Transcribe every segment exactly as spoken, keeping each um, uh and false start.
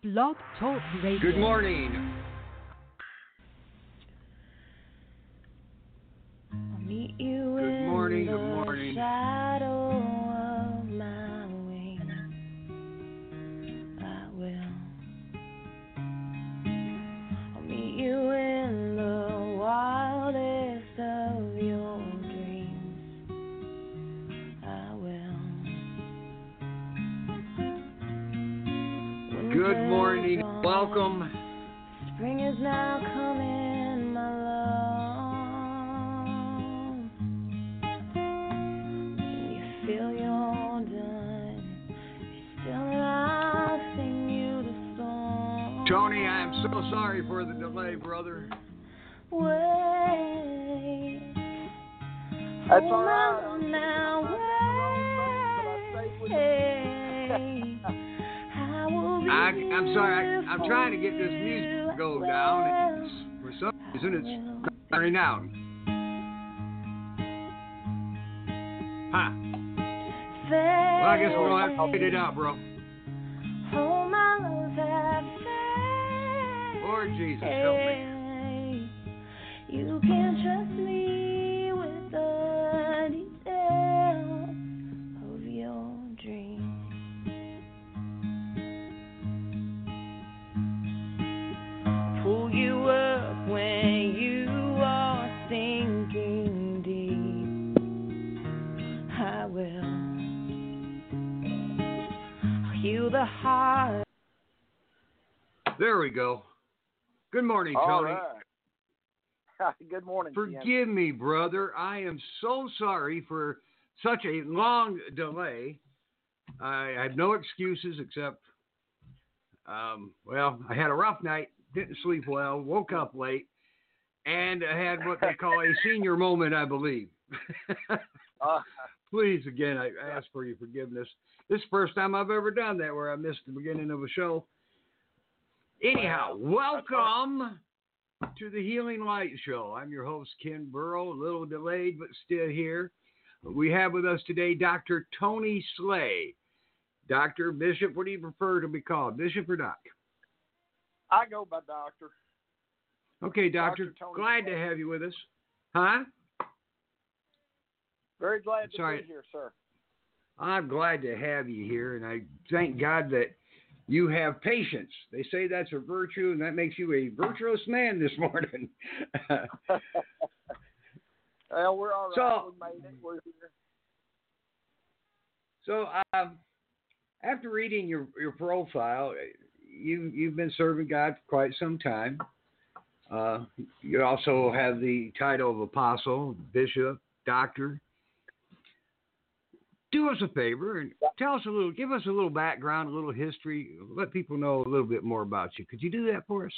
Blog Talk Radio. Good morning. I'll meet you Good in morning, the good morning. shadow of my wings. I will. I'll meet you in the wildest of your dreams. I will. Good morning. Winter's Welcome. gone. Spring is now coming, my love. When you feel you're done, be still and I'll sing you the song. Tony, I am so sorry for the delay, brother. Wait. That's Hold all right. on I'm now, down the wrong thing, but I stayed with wait. I will be I, I'm sorry. I, I'm here trying to for get this music to you. go down, and it's, for some reason it's not turning out. Huh. Well, I guess we're going to have to fade it out, bro. Oh, my love, have faith. Lord Jesus, help me. You can trust me with the details of your dreams. Pull you up when you are sinking deep. I will. I'll heal the heart. There we go. Good morning, All Tony. right. Good morning, Ken. Forgive me, brother. I am so sorry for such a long delay. I have no excuses except, um, well, I had a rough night, didn't sleep well, woke up late, and I had what they call a senior moment, I believe. Uh, Please, again, I ask for your forgiveness. This is the first time I've ever done that where I missed the beginning of a show. Anyhow, welcome to the Healing Light Show. I'm your host, Ken Burrow, a little delayed, but still here. We have with us today Doctor Tony Slay. Doctor, Bishop, what do you prefer to be called, Bishop or Doc? I go by doctor. Okay, Doctor, Doctor Tony glad Slay. to have you with us. Huh? Very glad to Sorry. be here, sir. I'm glad to have you here, and I thank God that you have patience. They say that's a virtue, and that makes you a virtuous man this morning. Well, we're all right. So- we made it. We're here. So, um, after reading your, your profile, you, you've been serving God for quite some time. Uh, you also have the title of apostle, bishop, doctor. Do us a favor and tell us a little, give us a little background, a little history, let people know a little bit more about you. Could you do that for us?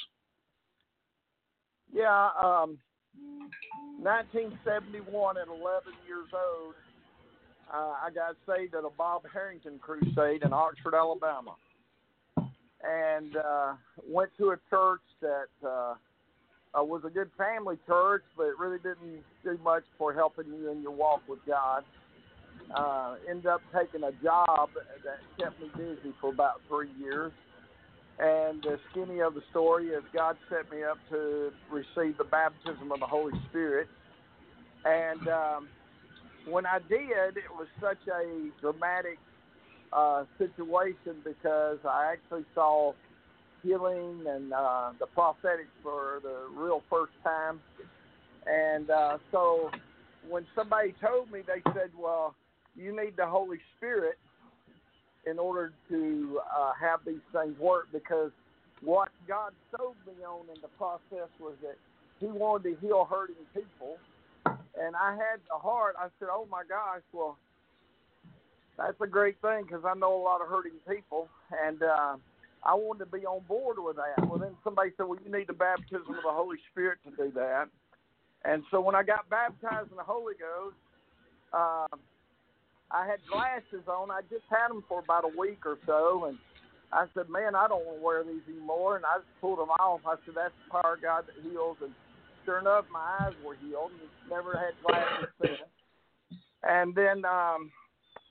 Yeah, um, nineteen seventy-one, at eleven years old, uh, I got saved at a Bob Harrington crusade in Oxford, Alabama. And uh, went to a church that uh, uh, was a good family church, but it really didn't do much for helping you in your walk with God. Uh, ended up taking a job that kept me busy for about three years. And the skinny of the story is God set me up to receive the baptism of the Holy Spirit. And um, when I did, it was such a dramatic uh, situation because I actually saw healing and uh, the prophetic for the real first time. And uh, so when somebody told me, they said, well, you need the Holy Spirit in order to uh, have these things work, because what God sold me on in the process was that he wanted to heal hurting people. And I had the heart. I said, oh, my gosh, well, that's a great thing because I know a lot of hurting people. And uh, I wanted to be on board with that. Well, then somebody said, well, you need the baptism of the Holy Spirit to do that. And so when I got baptized in the Holy Ghost, uh, I had glasses on. I just had them for about a week or so, and I said, man, I don't want to wear these anymore, and I just pulled them off. I said, that's the power of God that heals, and sure enough, my eyes were healed, and never had glasses since. And then um,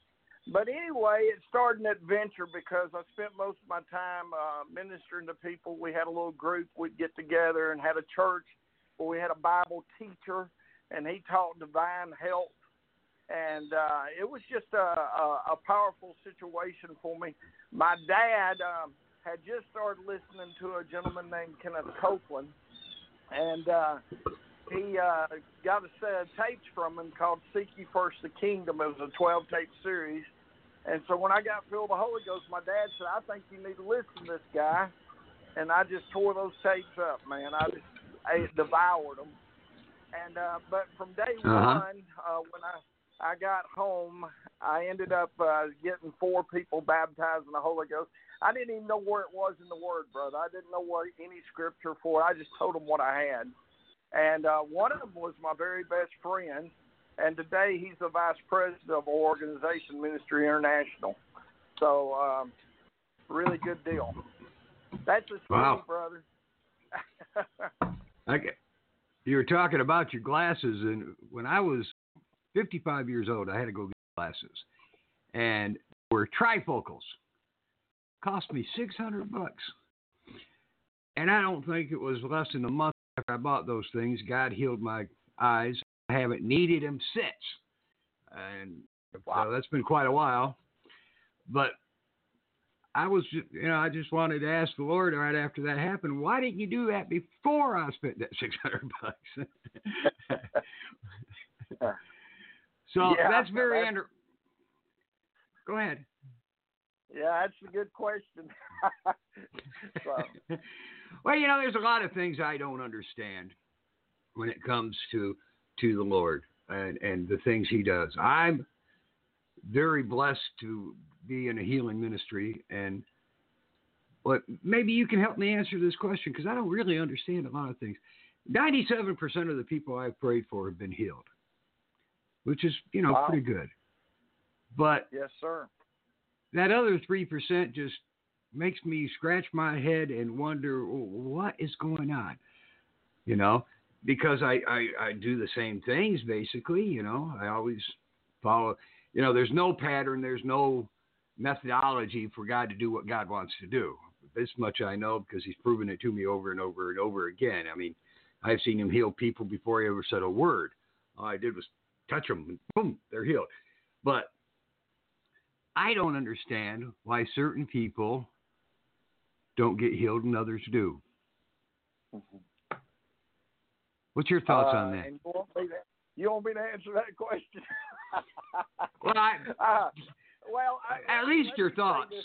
But anyway, it started an adventure because I spent most of my time uh, ministering to people. We had a little group. We'd get together and had a church where we had a Bible teacher, and he taught divine health. And uh, it was just a, a, a powerful situation for me. My dad um, had just started listening to a gentleman named Kenneth Copeland, and uh, he uh, got a set of tapes from him called Seek Ye First the Kingdom. It was a twelve-tape series. And so when I got filled with the Holy Ghost, my dad said, I think you need to listen to this guy. And I just tore those tapes up, man. I just I devoured them. And uh, but from day uh-huh. one, uh, when I, I got home, I ended up uh, getting four people baptized in the Holy Ghost. I didn't even know where it was in the Word, brother. I didn't know what any scripture for it. I just told them what I had. And uh, one of them was my very best friend, and today he's the vice president of our organization, Ministry International. So, um, really good deal. That's a story, wow. brother. Okay. You were talking about your glasses, and when I was fifty-five years old, I had to go get glasses, and they were trifocals. Cost me six hundred bucks, and I don't think it was less than a month after I bought those things. God healed my eyes. I haven't needed them since, and wow. So that's been quite a while. But I was, you know, I just wanted to ask the Lord right after that happened, why didn't you do that before I spent that six hundred bucks? So yeah, that's very that's, under. Go ahead. Yeah, that's a good question. So. Well, you know, there's a lot of things I don't understand when it comes to to the Lord and, and the things He does. I'm very blessed to be in a healing ministry, and but maybe you can help me answer this question because I don't really understand a lot of things. ninety-seven percent of the people I've prayed for have been healed, which is, you know, wow. pretty good. But yes, sir. That other three percent just makes me scratch my head and wonder what is going on, you know, because I, I, I do the same things basically, you know, I always follow, you know, there's no pattern, there's no methodology for God to do what God wants to do. This much I know because He's proven it to me over and over and over again. I mean, I've seen Him heal people before He ever said a word. All I did was touch them and boom, they're healed. But I don't understand why certain people don't get healed and others do. Mm-hmm. What's your thoughts uh, on that? And you, want me to, you want me to answer that question? well, I, uh, well, I, at least your thoughts.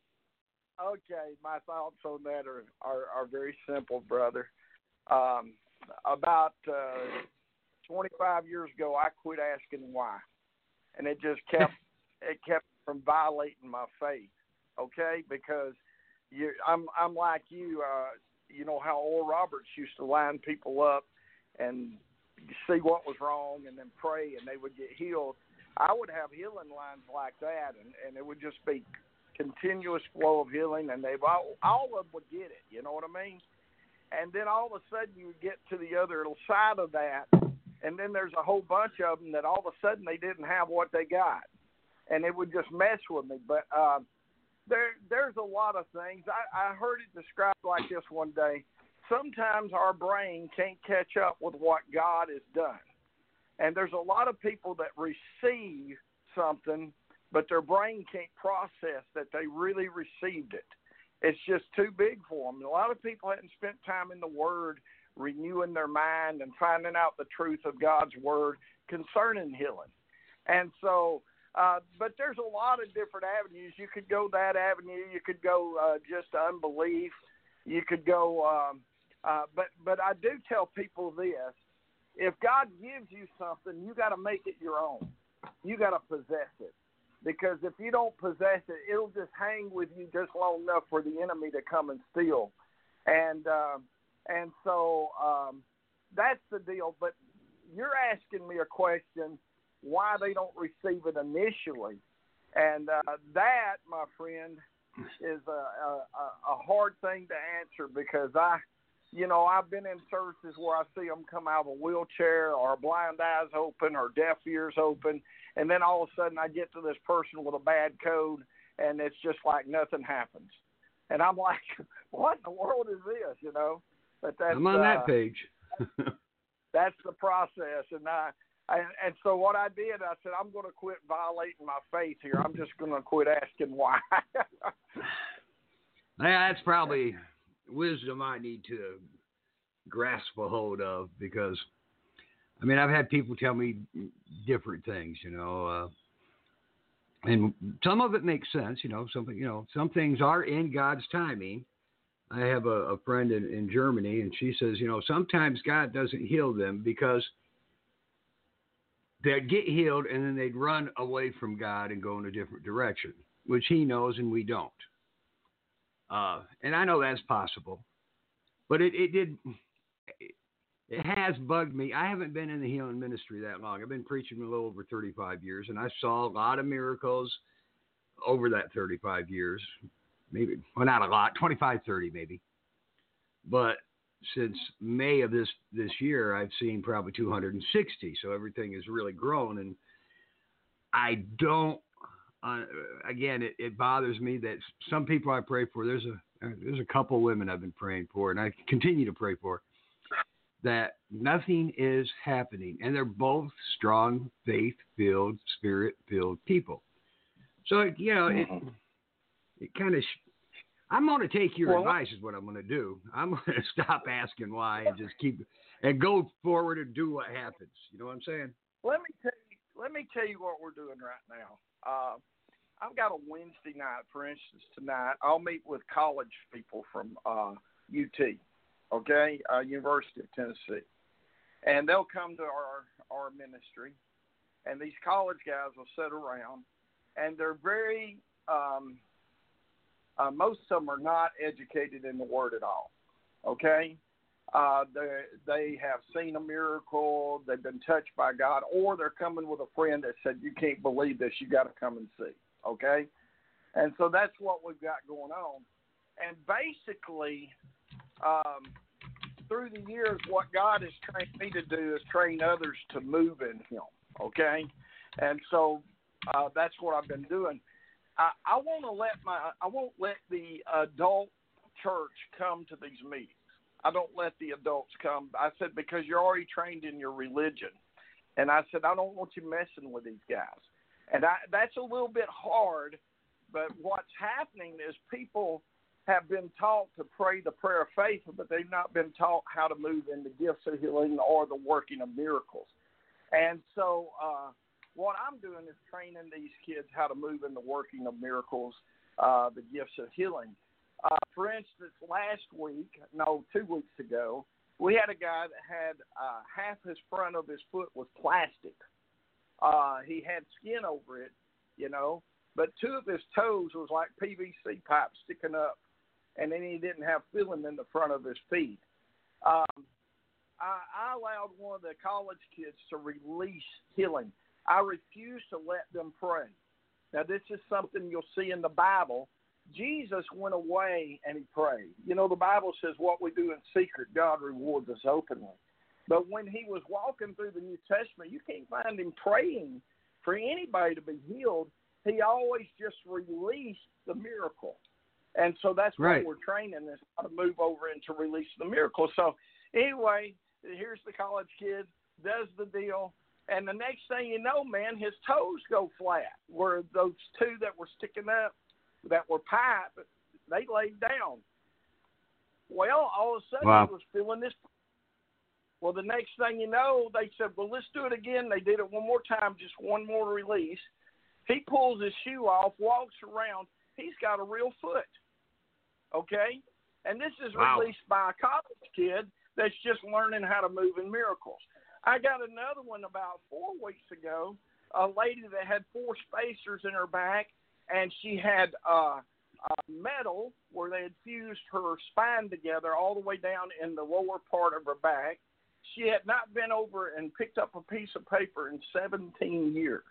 Okay, my thoughts on that are, are, are very simple, brother. Um, about uh, twenty-five years ago, I quit asking why, and it just kept it kept from violating my faith. Okay, because you, I'm I'm like you. Uh, you know how Oral Roberts used to line people up and see what was wrong, and then pray, and they would get healed. I would have healing lines like that, and, and it would just be continuous flow of healing, and they all, all of them would get it. You know what I mean? And then all of a sudden you get to the other side of that, and then there's a whole bunch of them that all of a sudden they didn't have what they got, and it would just mess with me. But uh, there, there's a lot of things. I, I heard it described like this one day. Sometimes our brain can't catch up with what God has done. And there's a lot of people that receive something, but their brain can't process that they really received it. It's just too big for them. A lot of people hadn't spent time in the Word, renewing their mind and finding out the truth of God's Word concerning healing. And so, uh, but there's a lot of different avenues. You could go that avenue. You could go uh, just unbelief. You could go, um, uh, but but I do tell people this. If God gives you something, you got to make it your own. You got to possess it. Because if you don't possess it, it'll just hang with you just long enough for the enemy to come and steal. And uh, and so um, that's the deal. But you're asking me a question, why they don't receive it initially. And uh, that, my friend, is a, a, a hard thing to answer because I you know, I've been in services where I see them come out of a wheelchair or blind eyes open or deaf ears open, and then all of a sudden I get to this person with a bad code, and it's just like nothing happens. And I'm like, what in the world is this, you know? But that's, I'm on uh, that page. that's the process. And I, I, and so what I did, I said, I'm going to quit violating my faith here. I'm just going to quit asking why. Yeah, that's probably wisdom I need to grasp a hold of, because, I mean, I've had people tell me different things, you know, uh, and some of it makes sense, you know, something, you know, some things are in God's timing. I have a, a friend in, in Germany, and she says, you know, sometimes God doesn't heal them because they'd get healed and then they'd run away from God and go in a different direction, which he knows and we don't. Uh, and I know that's possible, but it, it did, it, it has bugged me. I haven't been in the healing ministry that long. I've been preaching a little over thirty-five years, and I saw a lot of miracles over that thirty-five years. Maybe, well, not a lot, twenty-five, thirty maybe. But since May of this, this year, I've seen probably two hundred sixty. So everything has really grown. And I don't, uh, again, it, it bothers me that some people I pray for, there's a, there's a couple women I've been praying for, and I continue to pray for, that nothing is happening. And they're both strong, faith-filled, spirit-filled people. So, you know, it, it kind of, sh- I'm going to take your well, advice is what I'm going to do. I'm going to stop asking why and just keep, and go forward and do what happens. You know what I'm saying? Let me tell you, let me tell you what we're doing right now. Uh, I've got a Wednesday night, for instance, tonight. I'll meet with college people from uh, U T, okay, uh, University of Tennessee. And they'll come to our, our ministry, and these college guys will sit around, and they're very, um, uh, most of them are not educated in the Word at all, okay? Uh, they, they have seen a miracle, they've been touched by God, or they're coming with a friend that said, you can't believe this, you got to come and see, okay? And so that's what we've got going on. And basically, um, through the years, what God has trained me to do is train others to move in Him, okay? And so uh, that's what I've been doing. I, I want to let my, I won't let the adult church come to these meetings. I don't let the adults come. I said, because you're already trained in your religion. And I said, I don't want you messing with these guys. And I, that's a little bit hard, but what's happening is people have been taught to pray the prayer of faith, but they've not been taught how to move in the gifts of healing or the working of miracles. And so uh, what I'm doing is training these kids how to move in the working of miracles, uh, the gifts of healing. Uh, for instance, last week, no, two weeks ago, we had a guy that had uh, half his front of his foot was plastic. Uh, he had skin over it, you know, but two of his toes was like P V C pipe sticking up, and then he didn't have feeling in the front of his feet. Um, I, I allowed one of the college kids to release healing. I refused to let them pray. Now, this is something you'll see in the Bible. Jesus went away and he prayed. You know, the Bible says what we do in secret, God rewards us openly. But when he was walking through the New Testament, you can't find him praying for anybody to be healed. He always just released the miracle. And so that's right. what we're training, is how to move over into release the miracle. So anyway, here's the college kid, does the deal. And the next thing you know, man, his toes go flat, where those two that were sticking up, that were pipe, they laid down. Well, all of a sudden wow. he was feeling this. Well, the next thing you know, they said, well, let's do it again. They did it one more time, just one more release. He pulls his shoe off, walks around. He's got a real foot, okay? And this is wow. released by a college kid that's just learning how to move in miracles. I got another one about four weeks ago, a lady that had four spacers in her back, and she had uh, uh, metal where they had fused her spine together all the way down in the lower part of her back. She had not been over and picked up a piece of paper in seventeen years.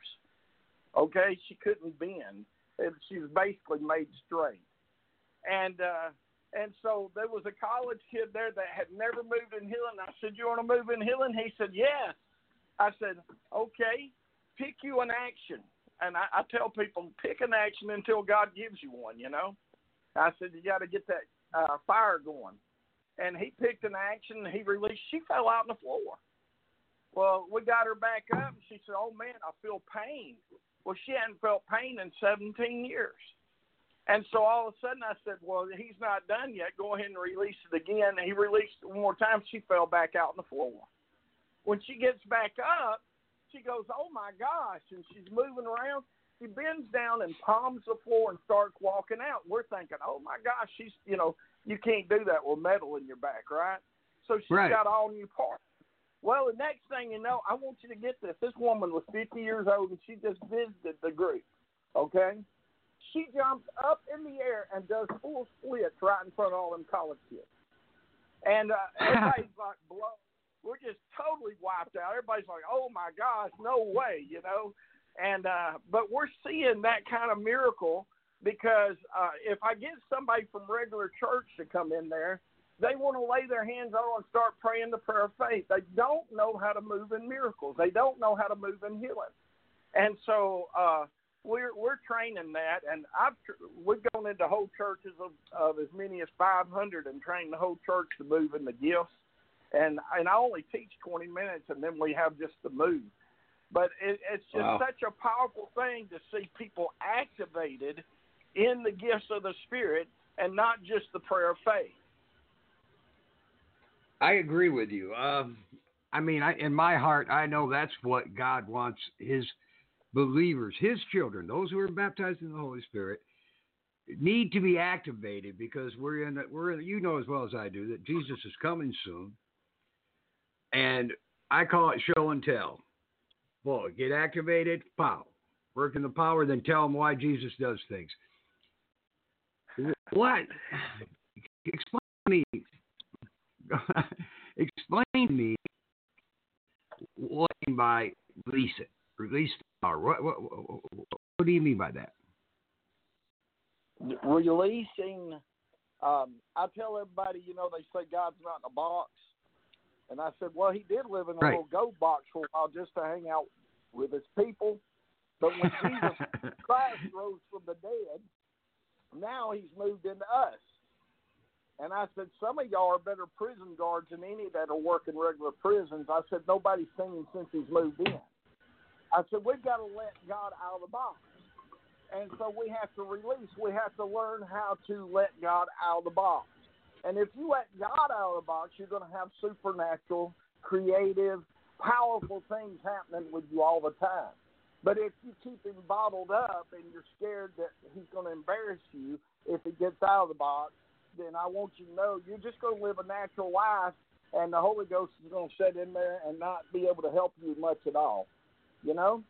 Okay, she couldn't bend. She was basically made straight. And uh, And so there was a college kid there that had never moved in Healing. I said, you want to move in Healing? He said, yes. I said, okay, pick you an action. And I, I tell people, pick an action until God gives you one, you know. I said, you got to get that uh, fire going. And he picked an action, and he released. She fell out on the floor. Well, we got her back up, and she said, oh, man, I feel pain. Well, she hadn't felt pain in seventeen years. And so all of a sudden I said, well, he's not done yet. Go ahead and release it again. And he released it one more time. She fell back out on the floor. When she gets back up, she goes, oh, my gosh. And she's moving around. She bends down and palms the floor and starts walking out. We're thinking, oh, my gosh, she's, you know, you can't do that with metal in your back, right? So she's right. got all new parts. Well, the next thing you know, I want you to get this. This woman was fifty years old, and she just visited the group, okay? She jumps up in the air and does full splits right in front of all them college kids. And uh, everybody's like, blown. We're just totally wiped out. Everybody's like, oh, my gosh, no way, you know. And uh, but we're seeing that kind of miracle because uh, if I get somebody from regular church to come in there, they want to lay their hands on and start praying the prayer of faith. They don't know how to move in miracles. They don't know how to move in healing. And so uh, we're we're training that, and I've we've gone into whole churches of, of as many as five hundred and trained the whole church to move in the gifts. And and I only teach twenty minutes, and then we have just the move. But it, it's just wow. such a powerful thing to see people activated in the gifts of the Spirit and not just the prayer of faith. I agree with you. Um, I mean, I, in my heart, I know that's what God wants his believers, his children, those who are baptized in the Holy Spirit, need to be activated because we're in, we're in, you know as well as I do that Jesus is coming soon. And I call it show and tell. Boy, get activated, pow. Work in the power, then tell them why Jesus does things. What? Explain to me. Explain to me what you mean by release it. Release the power. What, what, what, what do you mean by that? Releasing, um, I tell everybody, you know, they say God's not in a box. And I said, well, he did live in a right. little goat box for a while just to hang out with his people. But when Jesus Christ rose from the dead, now he's moved into us. And I said, some of y'all are better prison guards than any that are working regular prisons. I said, nobody's seen him since he's moved in. I said, we've got to let God out of the box. And so we have to release. We have to learn how to let God out of the box. And if you let God out of the box, you're going to have supernatural, creative, powerful things happening with you all the time. But if you keep him bottled up and you're scared that he's going to embarrass you if he gets out of the box, then I want you to know you're just going to live a natural life, and the Holy Ghost is going to sit in there and not be able to help you much at all. You know?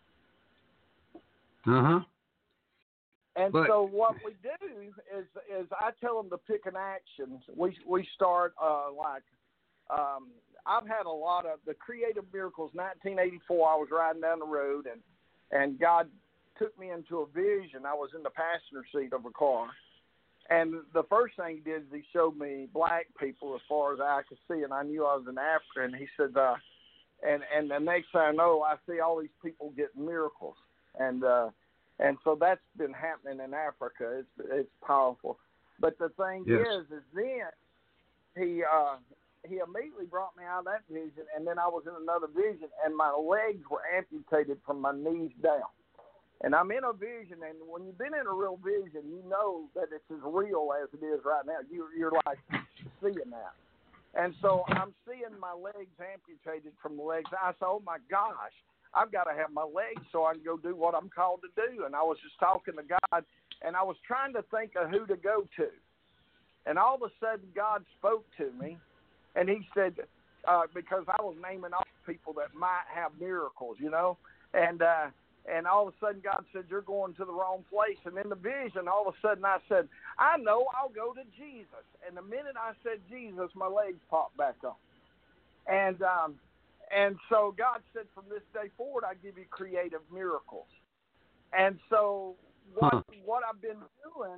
Uh-huh. And but, so what we do is is I tell them to pick an action. We we start uh, like um, I've had a lot of the creative miracles. nineteen eighty-four, I was riding down the road, and and God took me into a vision. I was in the passenger seat of a car, and the first thing he did is he showed me black people as far as I could see, and I knew I was in Africa. And he said, uh, and and the next thing I know, I see all these people getting miracles, and uh, And so that's been happening in Africa. It's it's powerful. But the thing yes. is, is then he uh, he immediately brought me out of that vision, and then I was in another vision, and my legs were amputated from my knees down. And I'm in a vision, and when you've been in a real vision, you know that it's as real as it is right now. You, you're like seeing that. And so I'm seeing my legs amputated from the legs. I said, oh, my gosh. I've got to have my legs so I can go do what I'm called to do. And I was just talking to God, and I was trying to think of who to go to. And all of a sudden, God spoke to me, and he said, uh, because I was naming off people that might have miracles, you know, and uh, and all of a sudden, God said, you're going to the wrong place. And in the vision, all of a sudden, I said, I know, I'll go to Jesus. And the minute I said Jesus, my legs popped back on. And um And so God said, from this day forward, I give you creative miracles. And so what huh. what I've been doing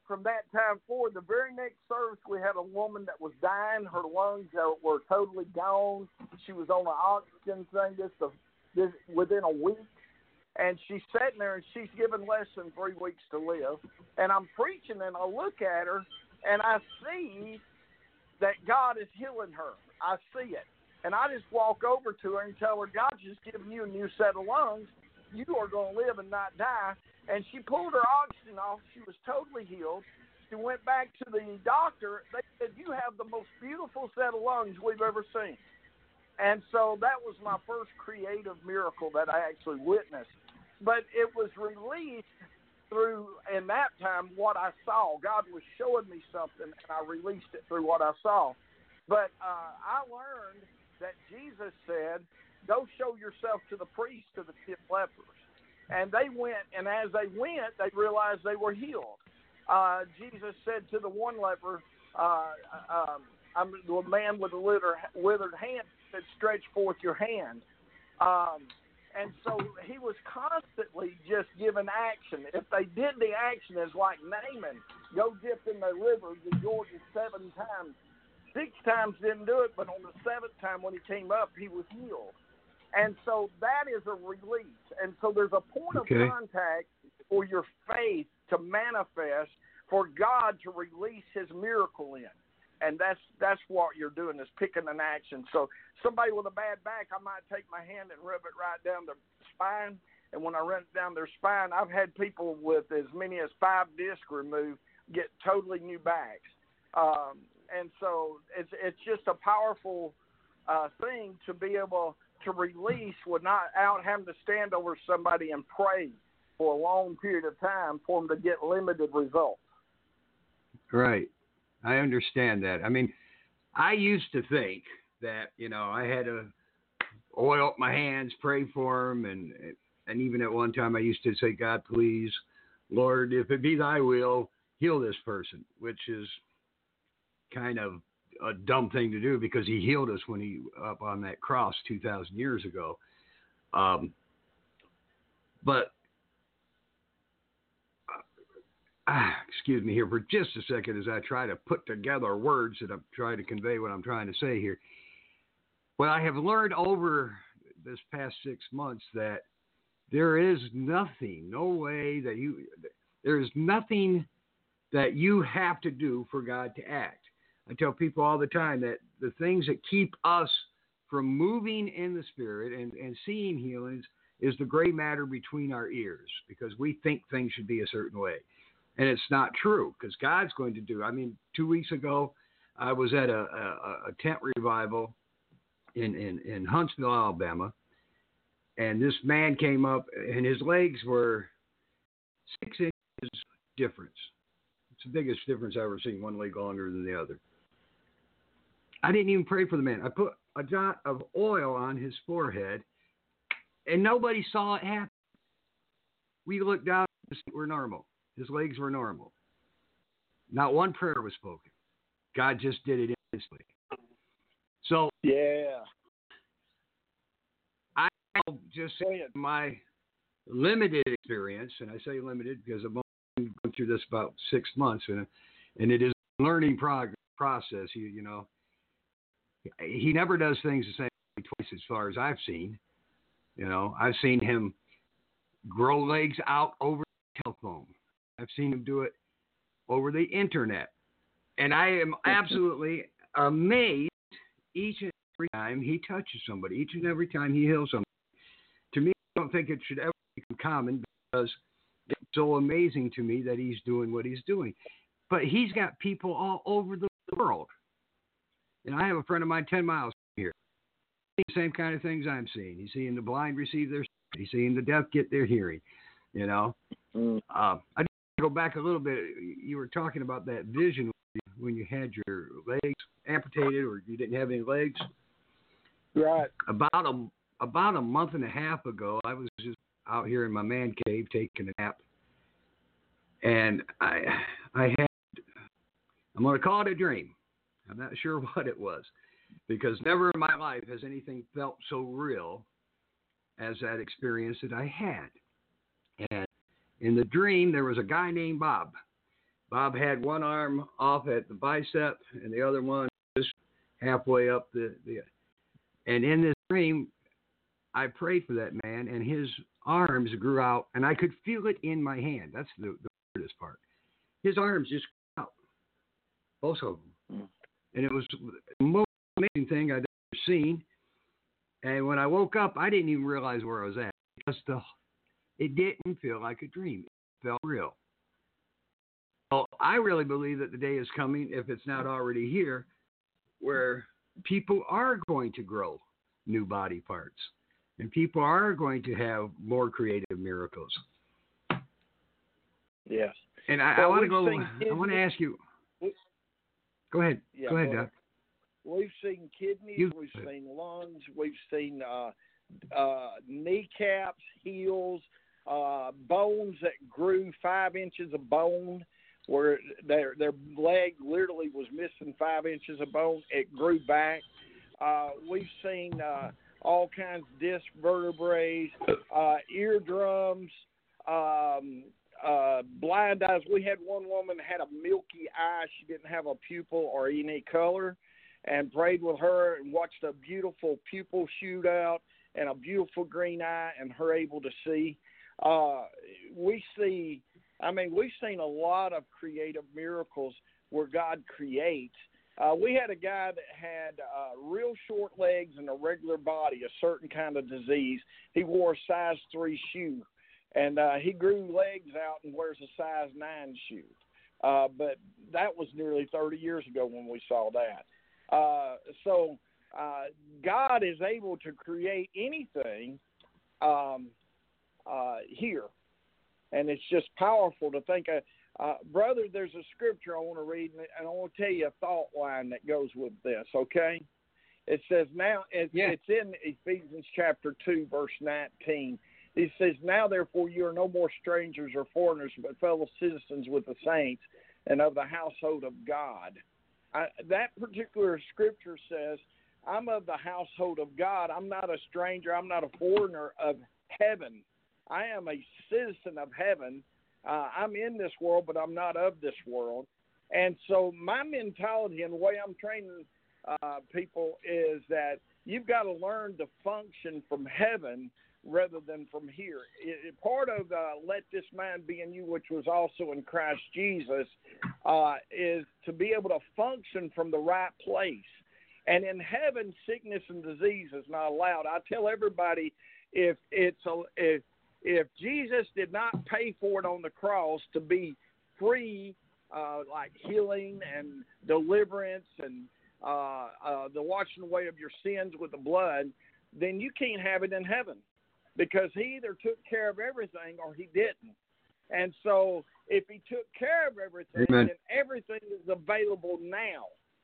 from that time forward, the very next service, we had a woman that was dying. Her lungs were totally gone. She was on an oxygen thing just a, this, within a week. And she's sitting there, and she's given less than three weeks to live. And I'm preaching, and I look at her, and I see that God is healing her. I see it. And I just walk over to her and tell her, God's just giving you a new set of lungs. You are going to live and not die. And she pulled her oxygen off. She was totally healed. She went back to the doctor. They said, you have the most beautiful set of lungs we've ever seen. And so that was my first creative miracle that I actually witnessed. But it was released through, in that time, what I saw. God was showing me something, and I released it through what I saw. But uh, I learned that Jesus said, go show yourself to the priest, to the ten lepers. And they went, and as they went, they realized they were healed. Uh, Jesus said to the one leper, uh, um, I'm the man with the withered, withered hand, said, stretch forth your hand. Um, and so he was constantly just giving action. If they did the action, as like Naaman, go dip in the river, the Jordan seven times. Six times didn't do it, but on the seventh time when he came up, he was healed. And so that is a release. And so there's a point okay. of contact for your faith to manifest, for God to release his miracle in. And that's that's what you're doing, is picking an action. So somebody with a bad back, I might take my hand and rub it right down their spine. And when I run it down their spine, I've had people with as many as five discs removed get totally new backs. Um, and so it's it's just a powerful uh, thing to be able to release without out having to stand over somebody and pray for a long period of time for them to get limited results. Right. I understand that. I mean, I used to think that, you know, I had to oil up my hands, pray for them, and and even at one time I used to say, God, please, Lord, if it be thy will, heal this person, which is kind of a dumb thing to do because he healed us when he up on that cross two thousand years ago. Um, but Ah, excuse me here for just a second as I try to put together words that I'm trying to convey what I'm trying to say here. Well, I have learned over this past six months that there is nothing, no way that you, there is nothing that you have to do for God to act. I tell people all the time that the things that keep us from moving in the Spirit and, and seeing healings is the gray matter between our ears, because we think things should be a certain way. And it's not true, because God's going to do. I mean, two weeks ago, I was at a, a, a tent revival in, in, in Huntsville, Alabama, and this man came up, and his legs were six inches difference. It's the biggest difference I've ever seen, one leg longer than the other. I didn't even pray for the man. I put a dot of oil on his forehead, and nobody saw it happen. We looked down and we're normal. His legs were normal. Not one prayer was spoken. God just did it instantly. So yeah, I just say my limited experience, and I say limited because I've been going through this about six months, and and it is a learning prog- process. You you know, he never does things the same way twice as far as I've seen. You know, I've seen him grow legs out over the telephone. I've seen him do it over the internet. And I am absolutely amazed each and every time he touches somebody, each and every time he heals somebody. To me, I don't think it should ever become common, because it's so amazing to me that he's doing what he's doing. But he's got people all over the world. And I have a friend of mine ten miles from here. The same kind of things I'm seeing. He's seeing the blind receive their sight. He's seeing the deaf get their hearing. You know, mm. uh, I go back a little bit. You were talking about that vision when you had your legs amputated, or you didn't have any legs. Right. About a about a month and a half ago, I was just out here in my man cave taking a nap, and I I had I'm going to call it a dream. I'm not sure what it was, because never in my life has anything felt so real as that experience that I had. And in the dream, there was a guy named Bob. Bob had one arm off at the bicep and the other one just halfway up the, the and in this dream, I prayed for that man, and his arms grew out, and I could feel it in my hand. That's the, the weirdest part. His arms just grew out, both of them. Mm. And it was the most amazing thing I'd ever seen. And when I woke up, I didn't even realize where I was at. Because the, it didn't feel like a dream. It felt real. Well, I really believe that the day is coming, if it's not already here, where people are going to grow new body parts. And people are going to have more creative miracles. Yes. And I, I want to go, I want to ask you. Go ahead. Yeah, go ahead, Doc. We've seen kidneys, you, we've seen lungs, we've seen uh, uh, kneecaps, heels, uh, bones that grew five inches of bone, where their their leg literally was missing five inches of bone. It grew back. Uh, we've seen uh, all kinds of disc vertebrae, uh, eardrums, um, uh, blind eyes. We had one woman had a milky eye. She didn't have a pupil or any color, and prayed with her and watched a beautiful pupil shoot out and a beautiful green eye and her able to see. Uh, we see, I mean, we've seen a lot of creative miracles where God creates. Uh, we had a guy that had uh, real short legs and a regular body, a certain kind of disease. He wore a size three shoe, and uh, he grew legs out and wears a size nine shoe. Uh, but that was nearly thirty years ago when we saw that. Uh, so uh, God is able to create anything um, uh, here, and it's just powerful to think of. Uh, brother, there's a scripture I want to read, and I want to tell you a thought line that goes with this, okay? It says now, it's, yeah. it's in Ephesians chapter two, verse nineteen. It says, now therefore you are no more strangers or foreigners, but fellow citizens with the saints and of the household of God. I, that particular scripture says, I'm of the household of God. I'm not a stranger. I'm not a foreigner of heaven. I am a citizen of heaven. Uh, I'm in this world, but I'm not of this world. And so my mentality and the way I'm training uh, people is that you've got to learn to function from heaven rather than from here. It, it, part of uh, let this mind be in you, which was also in Christ Jesus, uh, is to be able to function from the right place. And in heaven, sickness and disease is not allowed. I tell everybody, if it's a, if If Jesus did not pay for it on the cross to be free, uh, like healing and deliverance and uh, uh, the washing away of your sins with the blood, then you can't have it in heaven, because he either took care of everything or he didn't. And so if he took care of everything, Amen. then everything is available now.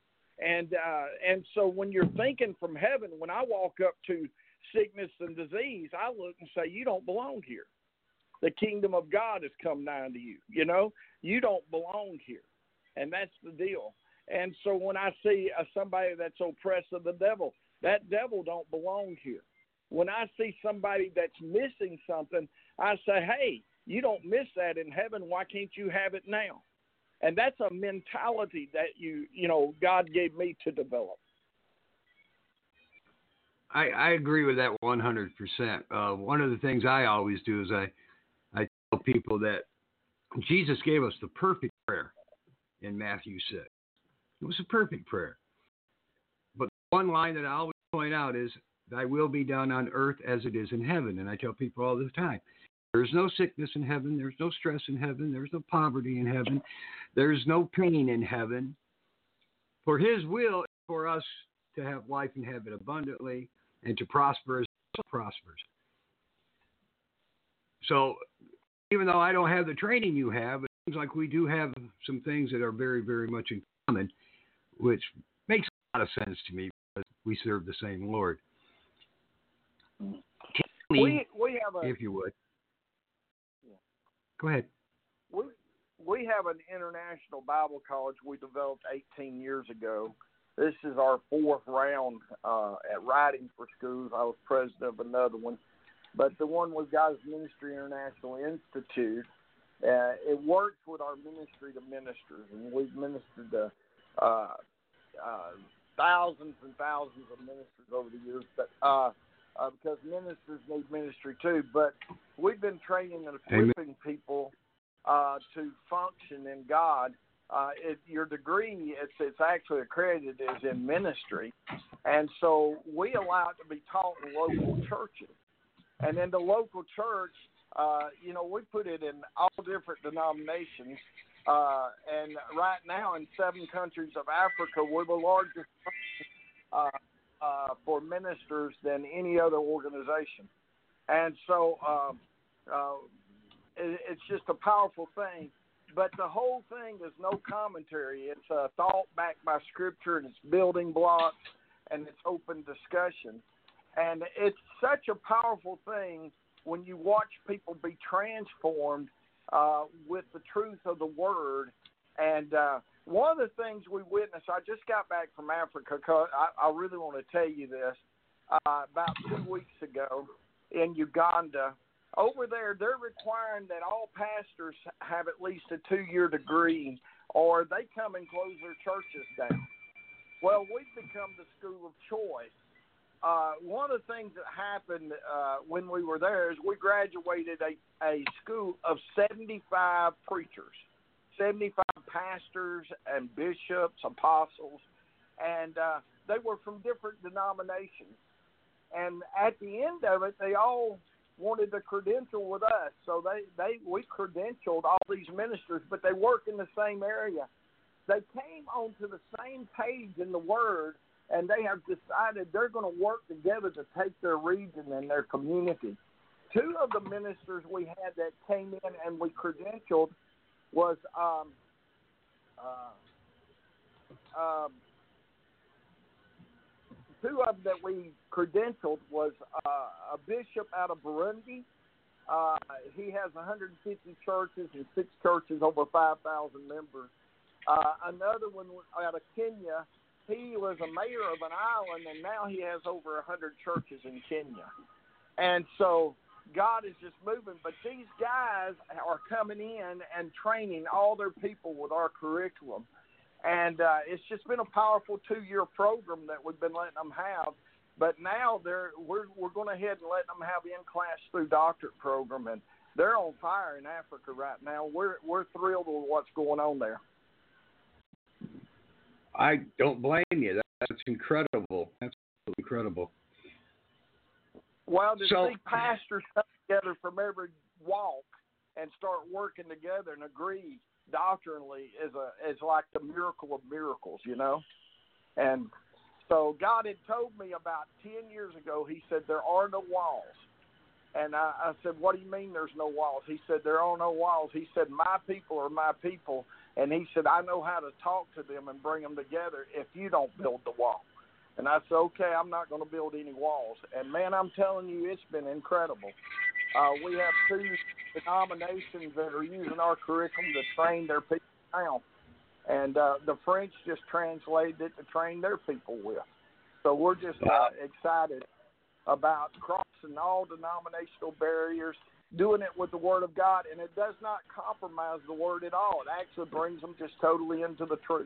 And uh, and so when you're thinking from heaven, when I walk up to sickness and disease, I look and say, you don't belong here. The kingdom of God has come nigh to you. You know, you don't belong here. And that's the deal. And so when I see uh, somebody that's oppressed of the devil, that devil don't belong here. When I see somebody that's missing something, I say, hey, you don't miss that in heaven. Why can't you have it now? And that's a mentality that you, you know, God gave me to develop. I, I agree with that one hundred percent. Uh, one of the things I always do is I, I tell people that Jesus gave us the perfect prayer in Matthew six. It was a perfect prayer. But one line that I always point out is, thy will be done on earth as it is in heaven. And I tell people all the time, there's no sickness in heaven. There's no stress in heaven. There's no poverty in heaven. There's no pain in heaven. For his will is for us to have life and have it abundantly, and to prosper as he prospers. So even though I don't have the training you have, it seems like we do have some things that are very, very much in common, which makes a lot of sense to me because we serve the same Lord. Tell me, we, we have a, if you would. Yeah. Go ahead. We, we have an international Bible college we developed eighteen years ago. This is our fourth round uh, at Writing for Schools. I was president of another one. But the one we've got is Ministry International Institute. Uh, it works with our ministry to ministers, and we've ministered to uh, uh, thousands and thousands of ministers over the years, but uh, uh, because ministers need ministry too. But we've been training and equipping people uh, to function in God. Uh, it, your degree, it's, it's actually accredited as in ministry, and so we allow it to be taught in local churches. And in the local church, uh, you know, we put it in all different denominations, uh, and right now in seven countries of Africa, we're the largest uh, uh, for ministers than any other organization. And so uh, uh, it, it's just a powerful thing. But the whole thing is no commentary. It's a thought backed by Scripture, and it's building blocks, and it's open discussion. And it's such a powerful thing when you watch people be transformed uh, with the truth of the Word. And uh, one of the things we witnessed, I just got back from Africa, because I, I really want to tell you this, uh, about two weeks ago in Uganda. Over there, they're requiring that all pastors have at least a two-year degree, or they come and close their churches down. Well, we've become the school of choice. Uh, one of the things that happened uh, when we were there is we graduated a, a school of seventy-five preachers, seventy-five pastors and bishops, apostles, and uh, they were from different denominations. And at the end of it, they all wanted to credential with us. So they, they we credentialed all these ministers, but they work in the same area. They came onto the same page in the Word, and they have decided they're going to work together to take their region and their community. Two of the ministers we had that came in and we credentialed was um, uh, um, two of them that we credentialed was uh, a bishop out of Burundi. Uh, he has one hundred fifty churches and six churches, over five thousand members. Uh, another one out of Kenya, he was a mayor of an island, and now he has over one hundred churches in Kenya. And so God is just moving. But these guys are coming in and training all their people with our curriculum. And uh, it's just been a powerful two-year program that we've been letting them have. But now they're we're we're going ahead and letting them have in-class through doctorate program, and they're on fire in Africa right now. We're we're thrilled with what's going on there. I don't blame you. That's incredible. That's incredible. Well, to so, see pastors come together from every walk and start working together and agree doctrinally is a is like the miracle of miracles, you know. And so God had told me about ten years ago, he said, there are no walls. And I, I said, what do you mean there's no walls? He said, there are no walls. He said, my people are my people. And he said, I know how to talk to them and bring them together if you don't build the wall. And I said, okay, I'm not going to build any walls. And, man, I'm telling you, it's been incredible. Uh, we have two denominations that are using our curriculum to train their people now. And uh, the French just translated it to train their people with. So we're just uh, excited about crossing all denominational barriers, doing it with the Word of God, and it does not compromise the Word at all. It actually brings them just totally into the truth.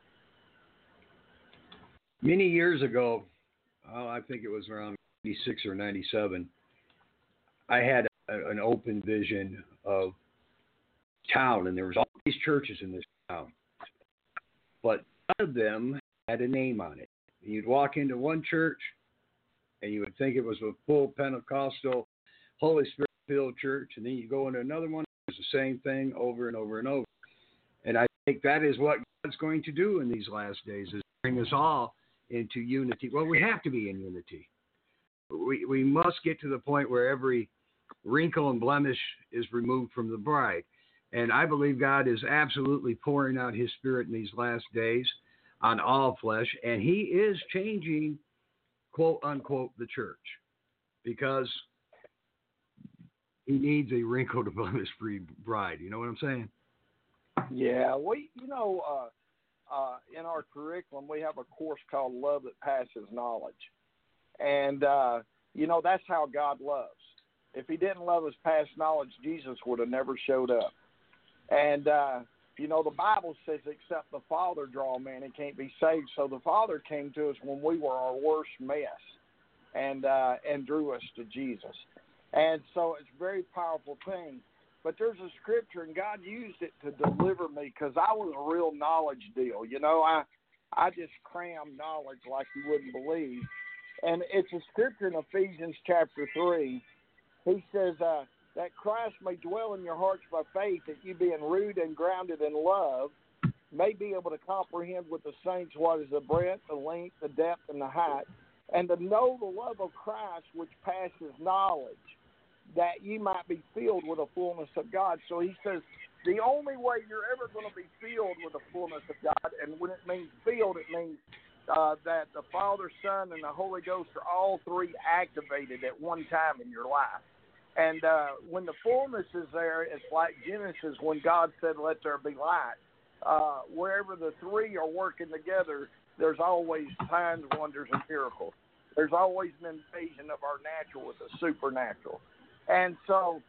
Many years ago, oh, I think it was around ninety-six or ninety-seven, I had a, an open vision of town, and there was all these churches in this town, but none of them had a name on it. You'd walk into one church, and you would think it was a full Pentecostal, Holy Spirit-filled church, and then you go into another one, it's the same thing over and over and over. And I think that is what God's going to do in these last days, is bring us all into unity. Well, we have to be in unity. We we must get to the point where every wrinkle and blemish is removed from the bride. And I believe God is absolutely pouring out his Spirit in these last days on all flesh, and he is changing, quote unquote, the church, because he needs a wrinkled and blemish-free bride. You know what I'm saying? Yeah, we, you know, uh, uh, in our curriculum, we have a course called Love That Passes Knowledge. And, uh, you know, that's how God loves. If he didn't love us past knowledge, Jesus would have never showed up. And, uh, you know, the Bible says, except the Father draw a man, he can't be saved. So the Father came to us when we were our worst mess and uh, and drew us to Jesus. And so it's a very powerful thing. But there's a scripture, and God used it to deliver me because I was a real knowledge deal. You know, I I just crammed knowledge like you wouldn't believe. And it's a scripture in Ephesians chapter three. He says uh, that Christ may dwell in your hearts by faith, that you being rooted and grounded in love may be able to comprehend with the saints what is the breadth, the length, the depth, and the height, and to know the love of Christ which passes knowledge, that you might be filled with the fullness of God. So he says the only way you're ever going to be filled with the fullness of God, and when it means filled, it means uh, that the Father, Son, and the Holy Ghost are all three activated at one time in your life. And uh, when the fullness is there, it's like Genesis when God said, let there be light. Uh, wherever the three are working together, there's always signs, wonders, and miracles. There's always an invasion of our natural with the supernatural. And so,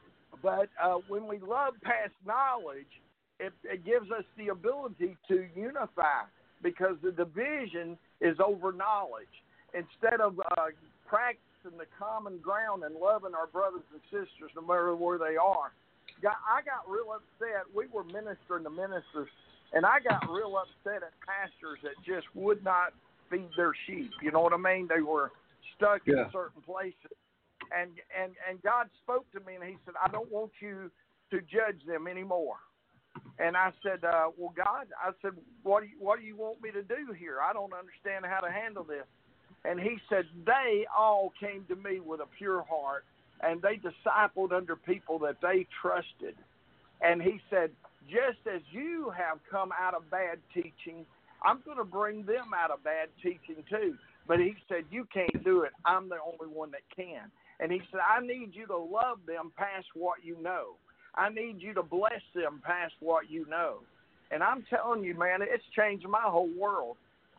but uh, when we love past knowledge, it, it gives us the ability to unify, because the division is over knowledge. Instead of uh, practicing the common ground and loving our brothers and sisters no matter where they are, got, I got real upset. We were ministering to ministers, and I got real upset at pastors that just would not feed their sheep. You know what I mean? They were stuck yeah. in certain places. And, and and God spoke to me, and he said, I don't want you to judge them anymore. And I said, uh, well, God, I said, what do you, what do you want me to do here? I don't understand how to handle this. And he said, they all came to me with a pure heart, and they discipled under people that they trusted. And he said, just as you have come out of bad teaching, I'm going to bring them out of bad teaching too. But he said, you can't do it. I'm the only one that can. And he said, I need you to love them past what you know. I need you to bless them past what you know. And I'm telling you, man, it's changed my whole world.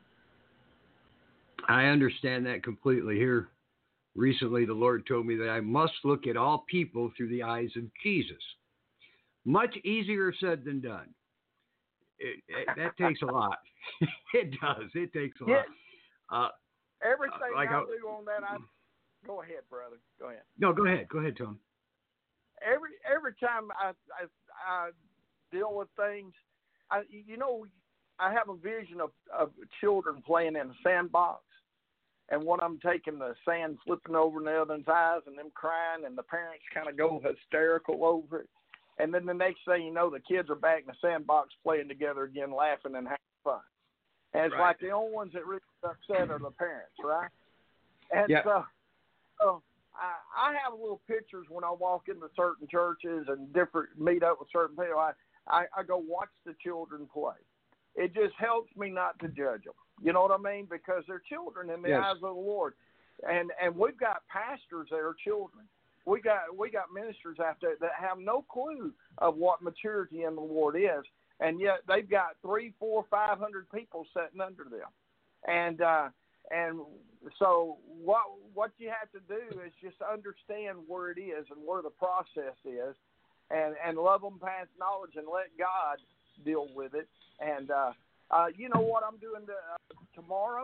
I understand that completely. Here, recently, the Lord told me that I must look at all people through the eyes of Jesus. Much easier said than done. It, it, that takes a lot. It does. It takes a yeah. lot. Uh, Everything uh, like I I, do on that, I go ahead, brother. Go ahead. No, go ahead. Go ahead, Tom. Every every time I I, I deal with things, I you know I have a vision of, of children playing in a sandbox, and one of them taking the sand, flipping over in the other's eyes, and them crying, and the parents kind of go hysterical over it, and then the next thing you know, the kids are back in the sandbox playing together again, laughing and having fun. And it's right. like the only ones that really upset are the parents, right? And yeah. so, so I, I have little pictures when I walk into certain churches and different meet up with certain people. I, I, I go watch the children play. It just helps me not to judge them. You know what I mean? Because they're children in the yes. eyes of the Lord. And and we've got pastors that are children. We got we got ministers out there that have no clue of what maturity in the Lord is. And yet they've got three, four, five hundred people sitting under them, and uh, and so what what you have to do is just understand where it is and where the process is, and, and love them past knowledge and let God deal with it. And uh, uh, you know what I'm doing to, uh, tomorrow?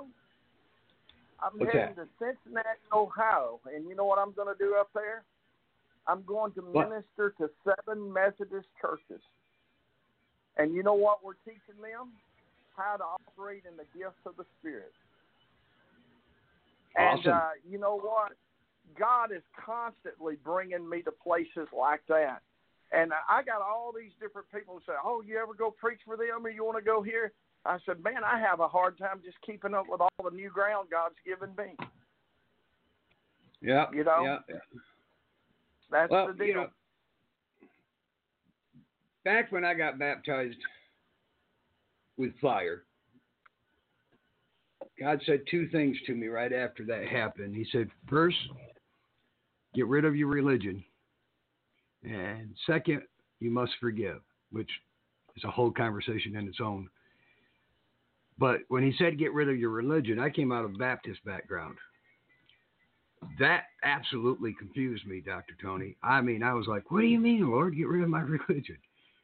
I'm What's heading that? to Cincinnati, Ohio, and you know what I'm going to do up there? I'm going to what? minister to seven Methodist churches. And you know what we're teaching them? How to operate in the gifts of the Spirit. Awesome. And uh, you know what? God is constantly bringing me to places like that. And I got all these different people who say, oh, you ever go preach for them or you want to go here? I said, man, I have a hard time just keeping up with all the new ground God's given me. Yeah. You know? Yeah. That's well, the deal. You know, back when I got baptized with fire, God said two things to me right after that happened. He said, first, get rid of your religion. And second, you must forgive, which is a whole conversation in its own. But when he said get rid of your religion, I came out of a Baptist background. That absolutely confused me, Doctor Tony. I mean, I was like, what do you mean, Lord, get rid of my religion?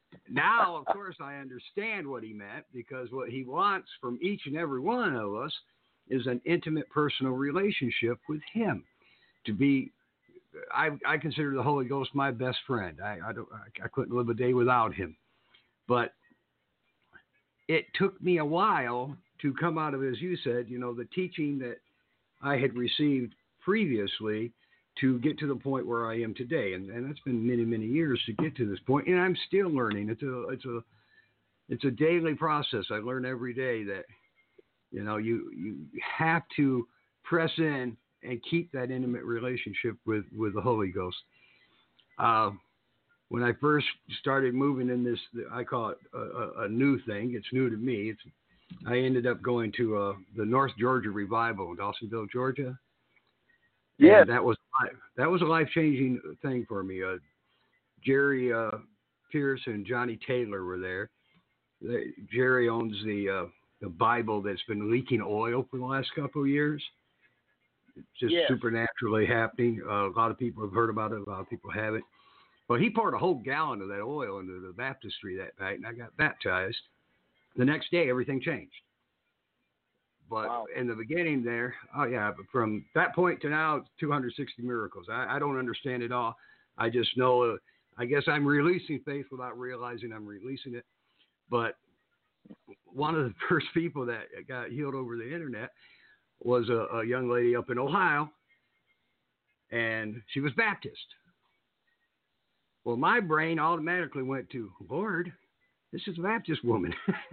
now, of course, I understand what he meant, because what he wants from each and every one of us is an intimate personal relationship with him. To be, I, I consider the Holy Ghost my best friend. I, I, don't, I, I couldn't live a day without him. But it took me a while to come out of, as you said, you know, the teaching that I had received previously to get to the point where I am today. And, and it's been many, many years to get to this point, and I'm still learning. It's a, it's a, it's a daily process. I learn every day that, you know, you, you have to press in and keep that intimate relationship with, with the Holy Ghost. Uh, when I first started moving in this, I call it a, a, a new thing. It's new to me. It's, I ended up going to uh, the North Georgia Revival in Dawsonville, Georgia. Yeah, that was that was a life-changing thing for me. Uh, Jerry uh, Pierce and Johnny Taylor were there. They, Jerry owns the uh, the Bible that's been leaking oil for the last couple of years. It's just yes. supernaturally happening. Uh, a lot of people have heard about it. A lot of people haven't. But he poured a whole gallon of that oil into the baptistry that night, and I got baptized. The next day, everything changed. But wow. in the beginning there, oh yeah, but from that point to now, two hundred sixty miracles. I, I don't understand it all. I just know, uh, I guess I'm releasing faith without realizing I'm releasing it. But one of the first people that got healed over the internet was a, a young lady up in Ohio, and she was Baptist. Well, my brain automatically went to, Lord, this is a Baptist woman.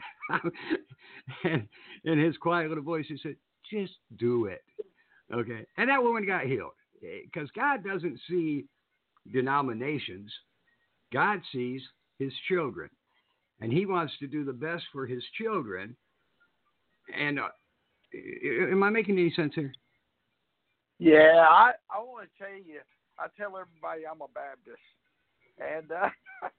And in his quiet little voice, he said, just do it. Okay. And that woman got healed, because God doesn't see denominations. God sees his children, and he wants to do the best for his children. And uh, am I making any sense here? Yeah, I, I want to tell you, I tell everybody I'm a Baptist. And uh,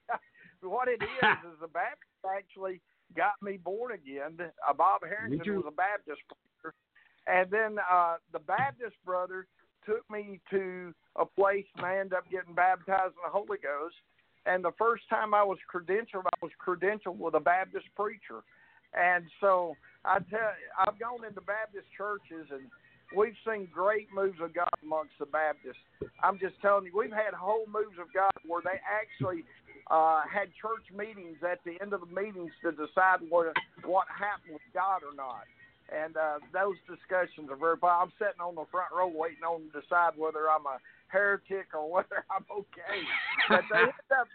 what it is, is the Baptist actually got me born again. Uh, Bob Harrington was a Baptist preacher. And then uh, the Baptist brother took me to a place, and I ended up getting baptized in the Holy Ghost. And the first time I was credentialed, I was credentialed with a Baptist preacher. And so I tell you, I've gone into Baptist churches, and we've seen great moves of God amongst the Baptists. I'm just telling you, we've had whole moves of God where they actually uh, had church meetings at the end of the meetings to decide what what happened with God or not. And uh, those discussions are very fun. I'm sitting on the front row waiting on them to decide whether I'm a heretic or whether I'm okay. But they end up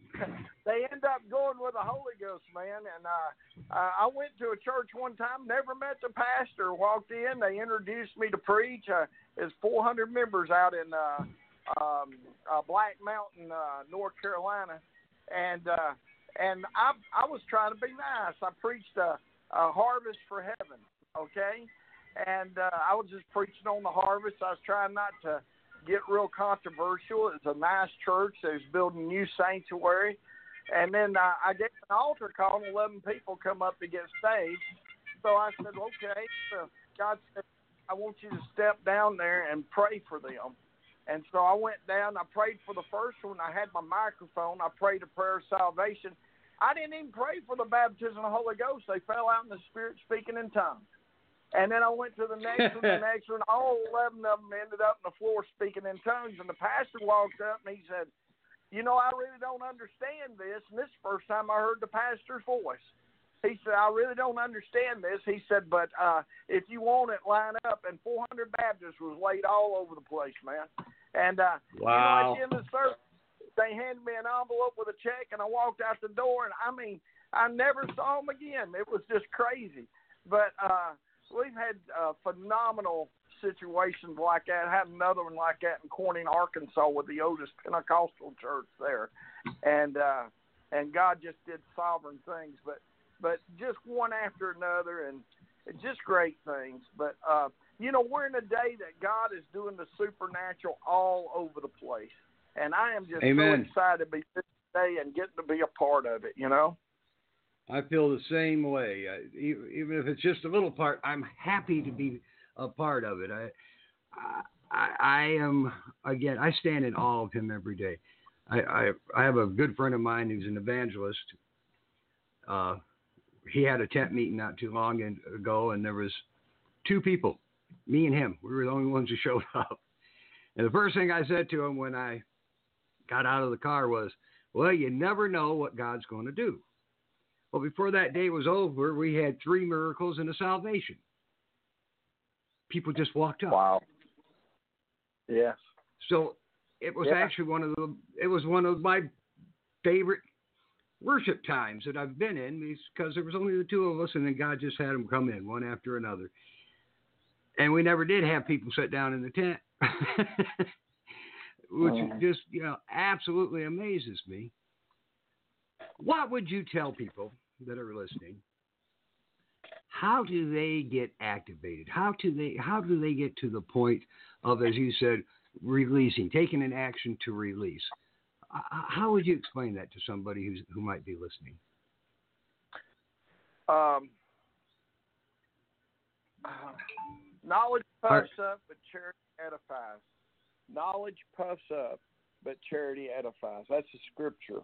they end up going with the Holy Ghost, man. And uh, uh, I went to a church one time, never met the pastor. Walked in, they introduced me to preach. Uh, there's four hundred members out in uh, um, uh, Black Mountain, uh, North Carolina, and uh, and I I was trying to be nice. I preached a, a harvest for heaven, okay, and uh, I was just preaching on the harvest. I was trying not to get real controversial. It's a nice church. They was building a new sanctuary. And then uh, I gave an altar call, and eleven people come up to get saved. So I said, okay. So God said, I want you to step down there and pray for them. And so I went down. I prayed for the first one. I had my microphone. I prayed a prayer of salvation. I didn't even pray for the baptism of the Holy Ghost. They fell out in the Spirit speaking in tongues. And then I went to the next one, the next one. All eleven of them ended up on the floor speaking in tongues. And the pastor walked up and he said, you know, I really don't understand this. And this is the first time I heard the pastor's voice. He said, I really don't understand this. He said, but uh, if you want it, line up. And four hundred Baptists was laid all over the place, man. And, uh, wow. you know, at the end of the service, they handed me an envelope with a check, and I walked out the door. And, I mean, I never saw them again. It was just crazy. But uh, we've had uh, phenomenal situations like that. I had another one like that in Corning, Arkansas, with the Otis Pentecostal Church there, and uh, and God just did sovereign things, but but just one after another, and just great things. But uh, you know, we're in a day that God is doing the supernatural all over the place, and I am just Amen. so excited to be here today and getting to be a part of it. You know. I feel the same way. I, even if it's just a little part, I'm happy to be a part of it. I, I, I am, again, I stand in awe of him every day. I, I, I have a good friend of mine who's an evangelist. Uh, he had a tent meeting not too long ago, and there was two people, me and him. We were the only ones who showed up. And the first thing I said to him when I got out of the car was, well, you never know what God's going to do. Well, before that day was over, we had three miracles and a salvation. People just walked up. Wow. Yes. So it was Yeah. actually one of the, it was one of my favorite worship times that I've been in, because there was only the two of us, and then God just had them come in one after another. And we never did have people sit down in the tent, which Mm. just, you know, absolutely amazes me. What would you tell people that are listening? How do they get activated? How do they how do they get to the point of, as you said, releasing, taking an action to release? Uh, How would you explain that to somebody who's, who might be listening? Um, uh, knowledge puffs up, but charity edifies. Knowledge puffs up, but charity edifies. That's the scripture.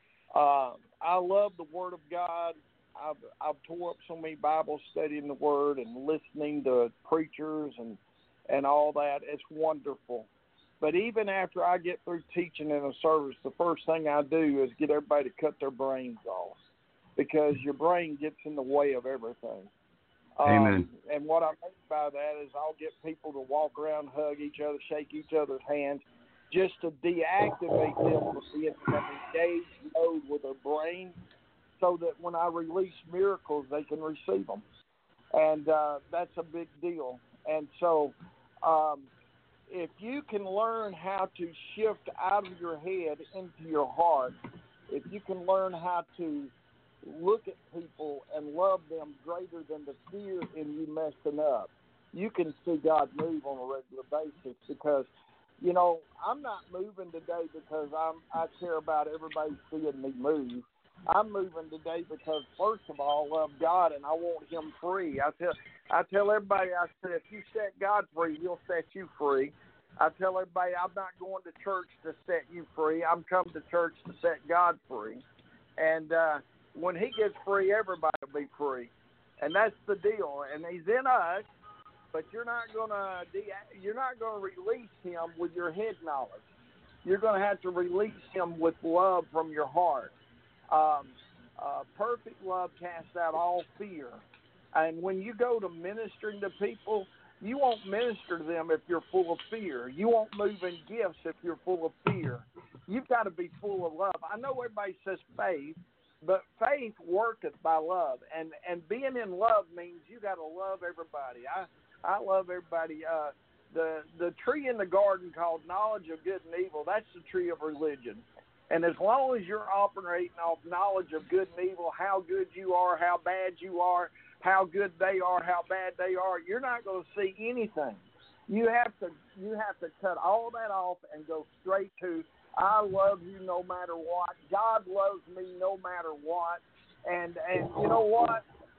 Um, I love the Word of God. I've I've tore up so many Bibles studying the Word and listening to preachers and and all that. It's wonderful. But even after I get through teaching in a service, the first thing I do is get everybody to cut their brains off, because your brain gets in the way of everything. Amen. Um, and what I mean by that is I'll get people to walk around, hug each other, shake each other's hands, just to deactivate them from being in an engaged mode with their brain, so that when I release miracles, they can receive them. And uh, that's a big deal. And so um, if you can learn how to shift out of your head into your heart, if you can learn how to look at people and love them greater than the fear in you messing up, you can see God move on a regular basis. Because, you know, I'm not moving today because I'm, I care about everybody seeing me move. I'm moving today because, first of all, I love God and I want Him free. I tell I tell everybody, I said, if you set God free, He'll set you free. I tell everybody, I'm not going to church to set you free. I'm coming to church to set God free. And uh, when He gets free, everybody will be free. And that's the deal. And He's in us, but you're not gonna de- you're not gonna release Him with your head knowledge. You're gonna have to release Him with love from your heart. Um, uh, perfect love casts out all fear. And when you go to ministering to people, you won't minister to them if you're full of fear. You won't move in gifts if you're full of fear. You've got to be full of love. I know everybody says faith, but faith worketh by love. And, and being in love means you got to love everybody. I I love everybody. Uh, the, the tree in the garden called knowledge of good and evil, that's the tree of religion. And as long as you're operating off knowledge of good and evil, how good you are, how bad you are, how good they are, how bad they are, you're not going to see anything. You have to you have to cut all that off and go straight to, I love you no matter what. God loves me no matter what. And and you know what?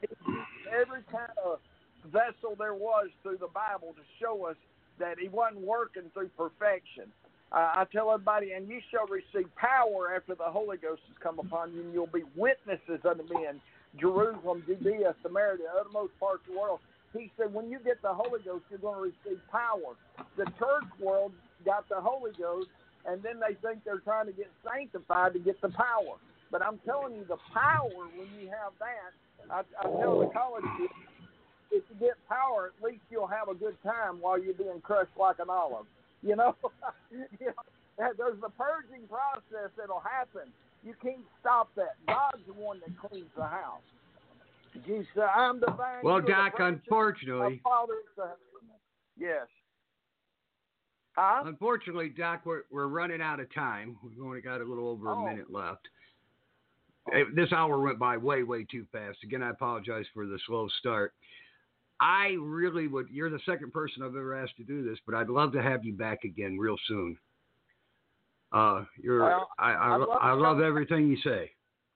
Every kind of vessel there was through the Bible to show us that He wasn't working through perfection. Uh, I tell everybody, and you shall receive power after the Holy Ghost has come upon you, and you'll be witnesses unto me in Jerusalem, Judea, Samaria, the uttermost parts of the world. He said, when you get the Holy Ghost, you're going to receive power. The church world got the Holy Ghost, and then they think they're trying to get sanctified to get the power. But I'm telling you, the power, when you have that, I, I tell the college kids, if you get power, at least you'll have a good time while you're being crushed like an olive. You know, you know, there's the purging process that'll happen. You can't stop that. God's the one that cleans the house. Jesus, I'm the vine. Well, Doc, unfortunately, yes. Huh? Unfortunately, Doc, we're we're running out of time. We've only got a little over a oh. minute left. Oh. This hour went by way, way too fast. Again, I apologize for the slow start. I really would. You're the second person I've ever asked to do this, but I'd love to have you back again real soon. Uh, you're. Well, I I, I love, I love everything you say.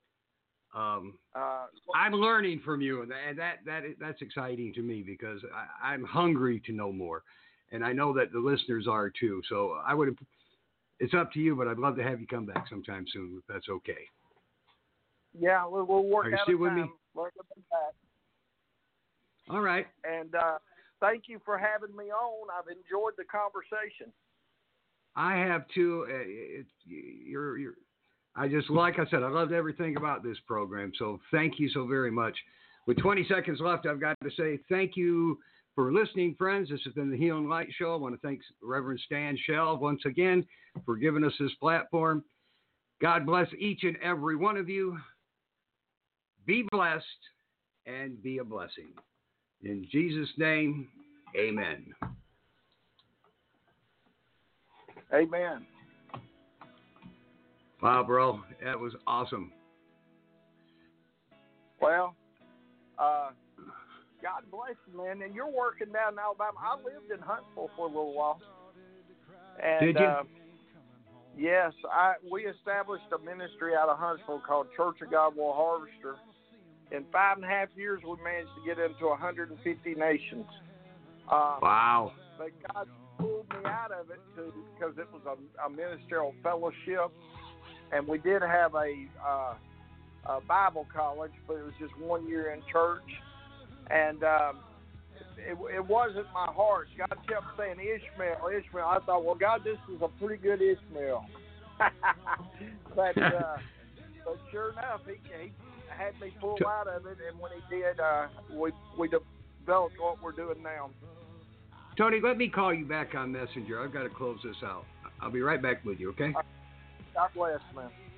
Um, uh, I'm learning from you, and that that, that that's exciting to me because I, I'm hungry to know more, and I know that the listeners are too. So I would, it's up to you, but I'd love to have you come back sometime soon if that's okay. Yeah, we'll, we'll work Are you out still a with time. me? Work it back. All right. And uh, thank you for having me on. I've enjoyed the conversation. I have too. Uh, It, you're, you're, I just, like I said, I loved everything about this program. So thank you so very much. With twenty seconds left, I've got to say thank you for listening, friends. This has been the Healing Light Show. I want to thank Reverend Stan Shell once again for giving us this platform. God bless each and every one of you. Be blessed and be a blessing. In Jesus' name, amen. Amen. Wow, bro, that was awesome. Well, uh, God bless you, man. And you're working down in Alabama. I lived in Huntsville for a little while. And, Did you? Uh, yes, I we established a ministry out of Huntsville called Church of God Will Harvester. In five and a half years, we managed to get into one hundred fifty nations. Uh, Wow. But God pulled me out of it to, because it was a, a ministerial fellowship, and we did have a, uh, a Bible college, but it was just one year in church, and um, it, it wasn't my heart. God kept saying Ishmael, Ishmael. I thought, well, God, this is a pretty good Ishmael. but uh, but sure enough, he, he had me pull out of it, and when he did, uh, we we developed what we're doing now. Tony, let me call you back on Messenger. I've got to close this out. I'll be right back with you, okay? God bless, man.